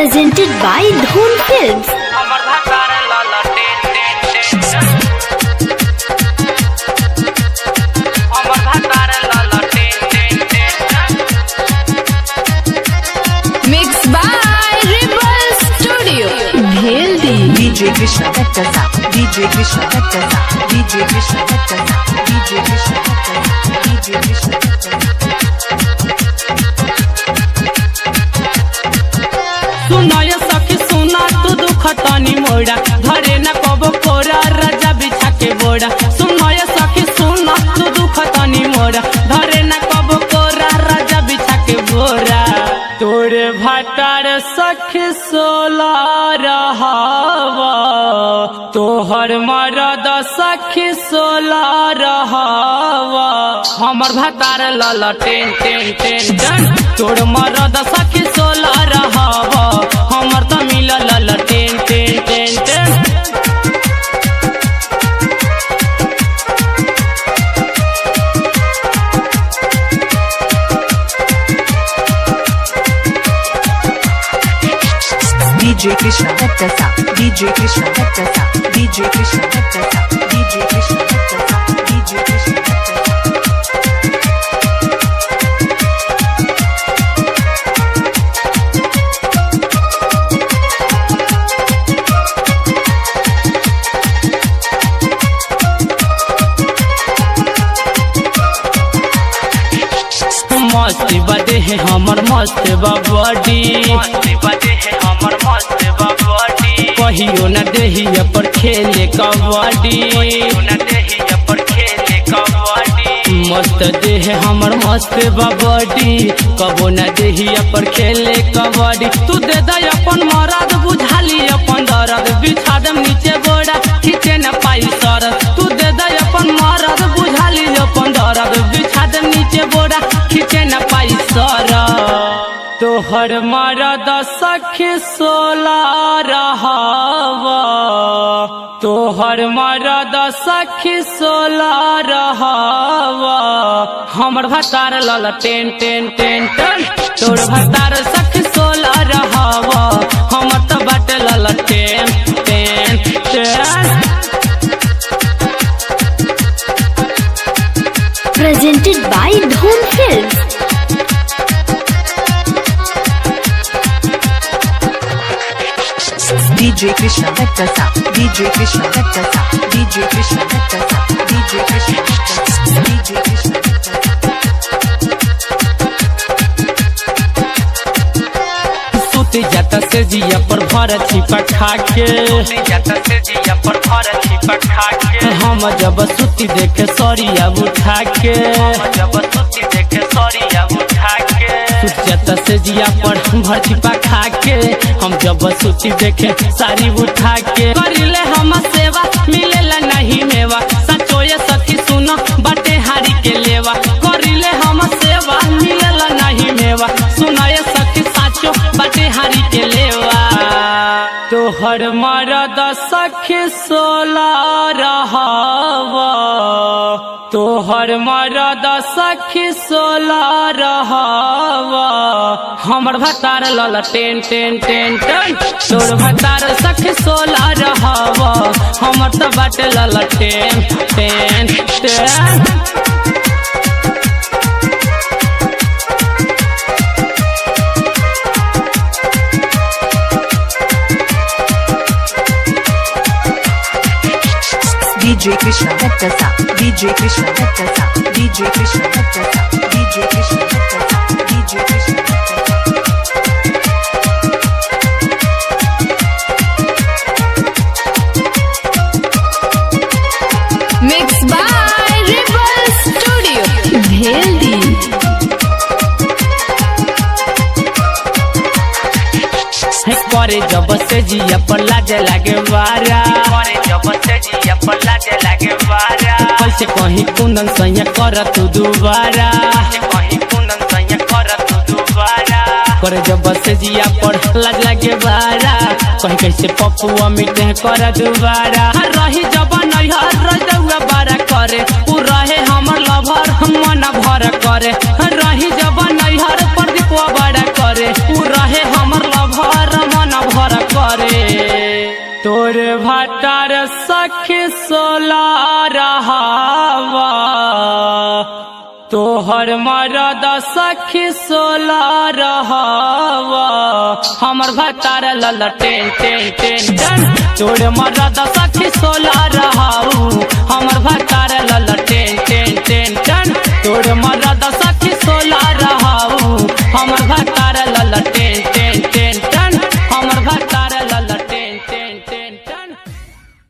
presented by Dhoon Films. Mixed by Ripple Studio. Bheldi. DJ Krishna Vettasa, DJ Krishna Vettasa, DJ Krishna Vettasa, DJ Krishna Vettasa, DJ Krishna Vettasa. सुनाया सखी सुना तू दुख तानी मोड़ा घरे न कबो कोरा राजा बिछा के बोड़ा। सुनाया सखी सुना तू दुख तानी मोड़ा घरे न कबो कोरा राजा बिछा के बोरा। तोरे भाटार सखी सोला रहावा तोहर मरद सखी सोला रहावा हमर भातार लल टेन टेन टेन टेन। तोर मरद सखी सोला रहावा हमर त मिलल लल टेन टेन टेन टेन। DJ Krishna Vettasa, DJ Krishna Vettasa, DJ Krishna Vettasa, DJ Krishna Vettasa, DJ Krishna Vettasa. मस्त बदे है हमर मस्त बॉडी, कहियो न देही पर खेले कबड्डी। मस्त देह हमर मस्त बॉडी कबो न देही पर खेले कबड्डी। तू दे दे अपन मरद बुझाली अपन दर्द बिछा दम नीचे बोरा खींचे न पाई सरद। तू दे दे अपन मरद बुझाली अपन दर्द बिछा दम नीचे बोरा खींचे न पाई सरद। तोहर मरद सखी सोला रहावा तोहर मरद सखी सोला रहावा हमर भतार लल टेन टेन टेन टेन। तोर भतार सखी सोला रहावा हमर त बाटे लल टेन टेन टेन। Presented by Dhoon Films. DJ Krishna Vettasa, DJ Krishna Vettasa, DJ Krishna Vettasa, DJ Krishna Vettasa, DJ Krishna Vettasa. सुती जाता से जिया पर भर छिपा खाके हम जब सुती देखे सरिया उठा के। सुत जाता से जिया पर भर छिपा खाके हम जब सुती देखे सारी उठा के। करिले हम सेवा मिलेला नहीं मेवा सचोए सखी सुनो बाटे हारी के लेवा। करिले हम सेवा मिलेला नहीं मेवा सुनाए सखी साचो बाटे हारी के लेवा। तोहर मरद सखी सोला रहावा तोहर मरद सखी सोला रहावा हमर भतार लल टेन टेन टेन टेन। तोर भतार सखी सोला रहावा हमर त बाटे लल टेन टेन टेन। DJ Krishna Vettasa, DJ Krishna Vettasa, DJ Krishna Vettasa, DJ Krishna Vettasa, DJ Krishna Vettasa. Mixed by Ripple Studio. Bheldi. करे जब से जिया पर लाजे लागे वारा कैसे कहीं कुंदन सैया कर तू दोबारा। करे जब से जिया पर लाज लागे वारा कहीं कैसे पपुआ मिटे कर दोबारा। रही जब नैहर रजुआ बारा करे उ रहे हमर लभर मन भर करे। रही जब नैहर पर बड़ा करे उ रहे हमर लभर भटार सखी सोला रहावा तोहर मरद सखी सोला रहावा हमर भटार लल टेन टेन टेन टेन तोर मरद सखी सोला रहाऊ हमर भटार लल टेन टेन टेन टेन